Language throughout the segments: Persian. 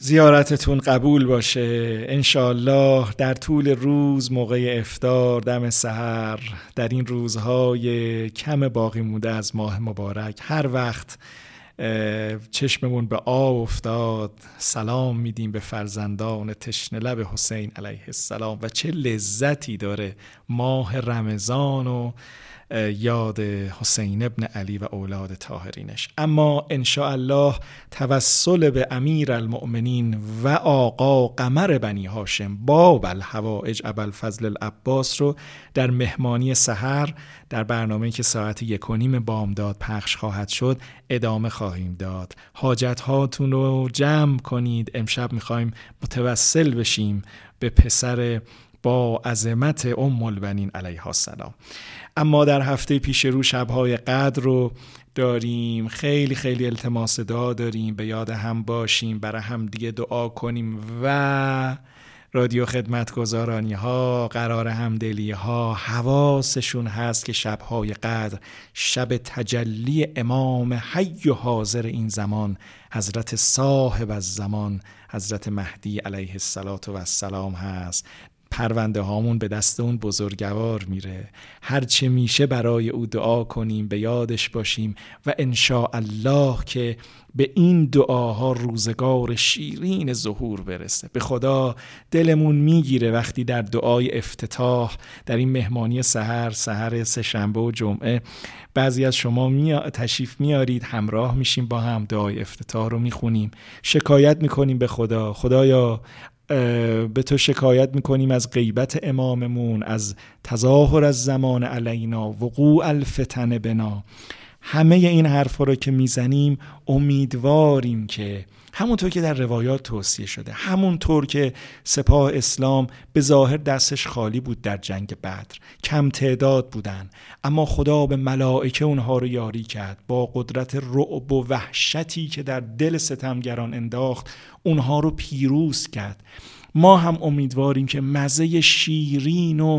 زیارتتون قبول باشه انشالله. در طول روز، موقع افطار، دم سحر، در این روزهای کم باقی مونده از ماه مبارک، هر وقت چشممون به آب افتاد سلام میدیم به فرزندان تشنه لب حسین علیه السلام. و چه لذتی داره ماه رمضان و یاد حسین ابن علی و اولاد طاهرینش. اما انشاءالله توسل به امیر المؤمنین و آقا قمر بنی هاشم باب الحوائج ابوالفضل العباس رو در مهمانی سحر در برنامه‌ای که ساعت 1:30 بامداد پخش خواهد شد ادامه خواهیم داد. حاجت هاتون رو جمع کنید. امشب میخوایم متوسل بشیم به پسر با عظمت ام البنین علیها السلام. اما در هفته پیش رو شب‌های قدر رو داریم. خیلی خیلی التماس دعا داریم، به یاد هم باشیم، برای هم دیگه دعا کنیم و رادیو خدمتگزارانی ها قرار همدلی ها حواسشون هست که شب‌های قدر شب تجلی امام حی و حاضر این زمان، حضرت صاحب الزمان، حضرت مهدی علیه السلام هست. پرونده هامون به دست اون بزرگوار میره. هرچه میشه برای او دعا کنیم، به یادش باشیم و انشاءالله که به این دعاها روزگار شیرین ظهور برسه. به خدا دلمون میگیره وقتی در دعای افتتاح در این مهمانی سحر سه‌شنبه و جمعه بعضی از شما تشریف میارید، همراه میشیم با هم دعای افتتاح رو میخونیم، شکایت میکنیم به خدا. خدایا به تو شکایت میکنیم از غیبت اماممون، از تظاهر از زمان علینا، وقوع الفتن بنا. همه این حرفا رو که میزنیم امیدواریم که همونطور که در روایات توصیه شده، همونطور که سپاه اسلام به ظاهر دستش خالی بود در جنگ بدر، کم تعداد بودن، اما خدا به ملائکه اونها رو یاری کرد، با قدرت رعب و وحشتی که در دل ستمگران انداخت اونها رو پیروز کرد. ما هم امیدواریم که مزه شیرین و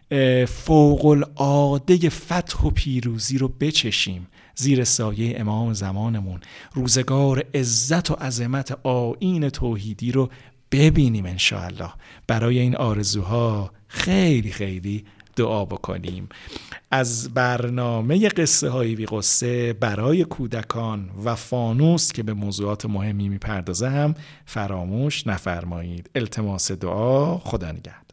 فوق العاده فتح و پیروزی رو بچشیم زیر سایه امام زمانمون، روزگار عزت و عظمت آیین توحیدی رو ببینیم انشاءالله. برای این آرزوها خیلی خیلی دعا بکنیم. از برنامه قصه های بی قصه برای کودکان و فانوس که به موضوعات مهمی میپردازه هم فراموش نفرمایید. التماس دعا. خدا نگهدار.